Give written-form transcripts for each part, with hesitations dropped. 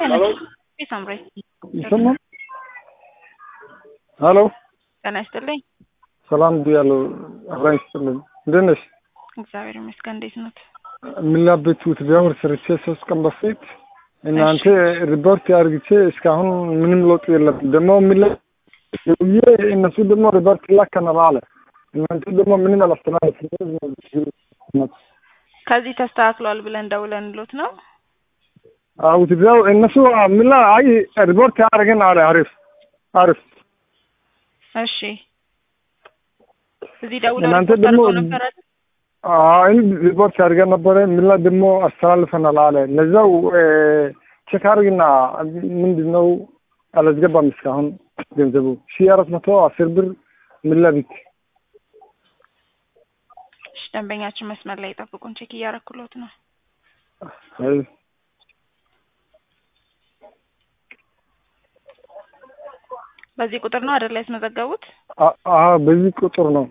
Hello. Samray. ይሰማል? ሄሎ ጤና ይስጥልኝ። ሰላም ብያለሁ። አብራኝ ይስጥልኝ። እንደት ነሽ? እግዚአብሔር ይመስገን። እንዴት ነዎት? የሚላበቹ ትዳር ሰርቼ 3 ቀን በፊት እናንተ ሪፖርት አድርግቼ እስካሁን ምንም ለውጥ የለም። ደግሞ እነሱ ደግሞ ሪፖርት ላከናል አለ። እናንተ ደግሞ ምንም አላስተላለፍም። ከዚህ ተስተካክሏል ብለን ደውለንሎት ነው? አው ትዳር እነሱ ምላ አይ ሪፖርት አድርገን አለ። አሪፍ እሺ። እዚህ ደውለው ሪፖርት ነበር አይደል? አይ ሪፖርት አድርገን ነበር። ምላ ደግሞ አስተላልፈናል አለ። ለዛው ቼክ አድርግና ምንድነው አላስገባም እስካሁን ገንዘቡ 1410 ብር ምላ ቢት። እሺ፣ ደንበኛችን መስመር ላይ ጠብቁን፣ ቼክ እያደረኩሎት ነው። አይ በዚህ ቁጥር ነው አይደል ያስመዘገቡት? በዚህ ቁጥር ነው።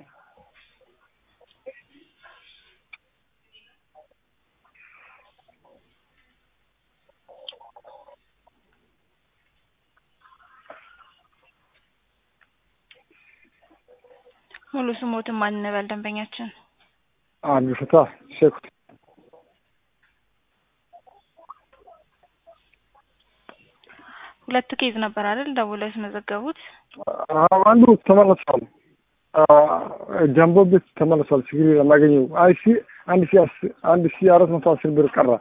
ሙሉ ስሞትን ማን እንበል ደንበኛችን? አብዱልፈታ ሼክ። ሁለት ኬዝ ነበር አይደል ደውለው ያስመዘገቡት? አንዱ ተመለሰዋል። ጃምቦ ቤት ተመለሰዋል። ችግር ለማገኘው አይሲ 1410 ብር ቀረ።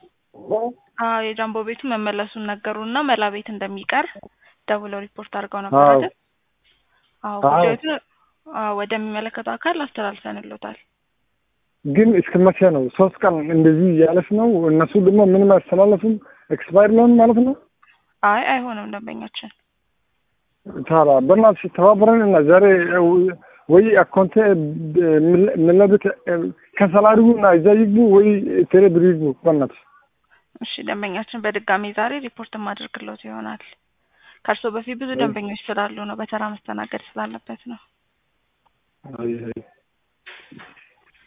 የጃምቦ ቤቱ መመለሱን ነገሩና መላ ቤት እንደሚቀር ደውለው ሪፖርት አድርገው ነበር አይደል? ጉዳዩን ወደሚመለከተው አካል አስተላልፈንልዎታል። ግን እስከ መቼ ነው 3 ቀን እንደዚህ ያለፍ ነው? እነሱ ደግሞ ምንም አያስተላልፉም። ኤክስፓየር ነው ማለት ነው? አይሆንም ደንበኛችን። ታላ በእናትሽ ተባብረን እና ዛሬ ወይ አካውንት ምንለብት ከሰላሪውና እዛ ይግቡ ወይ ቴሌብር ይግቡ በእናትሽ። እሺ ደንበኛችን በድጋሚ ዛሬ ሪፖርት ማድረግልዎት ይሆናል። ከእርሶ በፊት ብዙ ደንበኞች ስላሉ ነው፣ በተራ መስተናገድ ስላለበት ነው።